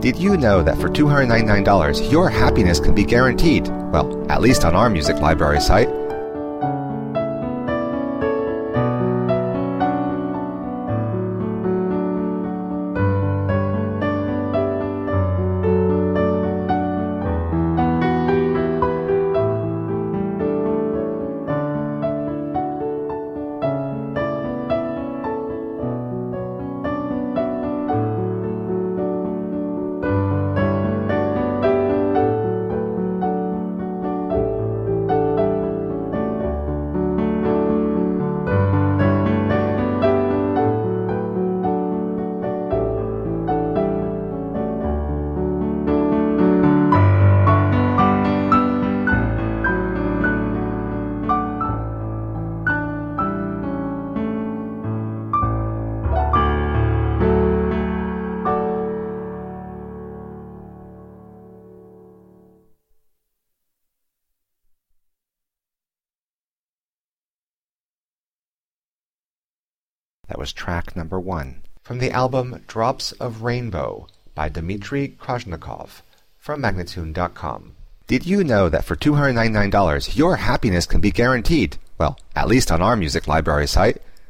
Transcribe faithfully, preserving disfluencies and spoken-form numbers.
Did you know that for two hundred ninety-nine dollars, your happiness can be guaranteed? Well, at least on our music library site. That was track number one from the album Drops of Rainbow by Dmitry Krasnikov from Magnatune dot com. Did you know that for two hundred ninety-nine dollars, your happiness can be guaranteed? Well, at least on our music library site.